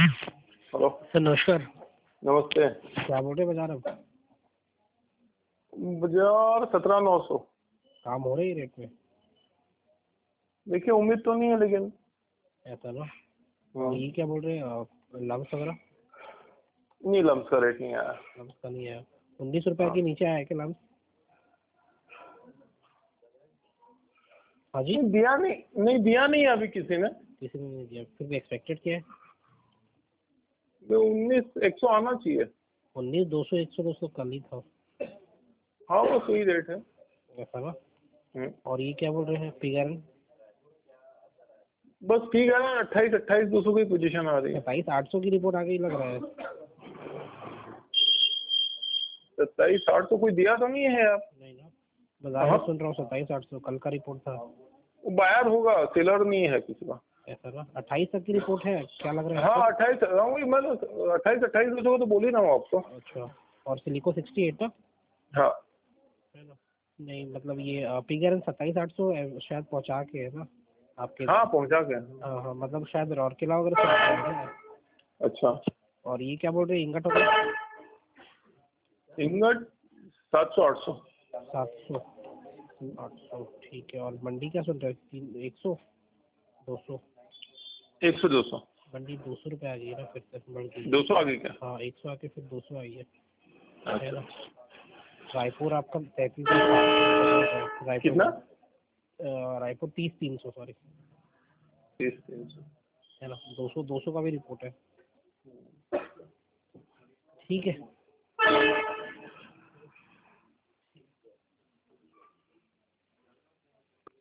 Hello sir नमस्कार। नमस्ते। क्या बोल रहे बाजार अब? बाजार 17,900। काम हो रही है रेट में? देखिए उम्मीद तो नहीं है लेकिन ऐसा ना। और ये क्या बोल रहे हैं लम्स वगैरह? नहीं, लम्स का रेट नहीं आया। लम्स का नहीं आया। 19 रुपये के नीचे आया है क्या लम्स? हाँ जी, नहीं दिया नहीं है अभी किसी ने। किसी ने नहीं दिया। फिर भी एक्सपेक्टेड क्या है? 19,100 आना चाहिए। 19, 200, 100, 200 कल ही था। हाँ वो सही रेट है। ऐसा ना। और ये क्या बोल रहे हैं फिगर? बस ठीक है ना, 28,200 की पोजीशन आ रही है। 27,800 की रिपोर्ट आ गई लग रहा है। 27,800 कोई दिया तो नहीं है यार। नहीं ना, बाजार में सुन रहा हूँ 27,800 कल का रिपोर्ट था। वो बायर होगा, सेलर नहीं है किसी का। ऐसा ना। 28 तक की रिपोर्ट है क्या लग रहा है? हाँ 28, मैंने 28,200 को तो बोली ना आपको। अच्छा। और सिलिको 68 ना? हाँ है ना। नहीं मतलब ये फिगर 27,800 शायद पहुंचा के है ना आपके? हाँ पहुंचा के। हाँ हाँ, मतलब शायद राउरकेला वगैरह से आता है ना। अच्छा। और ये क्या बोल रहे हैं इंगट वगैरह? इंगट 700-800। 700, 800 ठीक है। और मंडी क्या सुन रहे हैं? 100, 200? 100-200। मंडी 200 रुपये आ गई है ना फिर से बढ़ गई। 200 आ गई क्या? हाँ 100 आके फिर 200 आई है अच्छा। ना। रायपुर आपका 33, रायपुर कितना? रायपुर 30-300 सॉरी 30-300 है ना। 200 का भी रिपोर्ट है। ठीक है।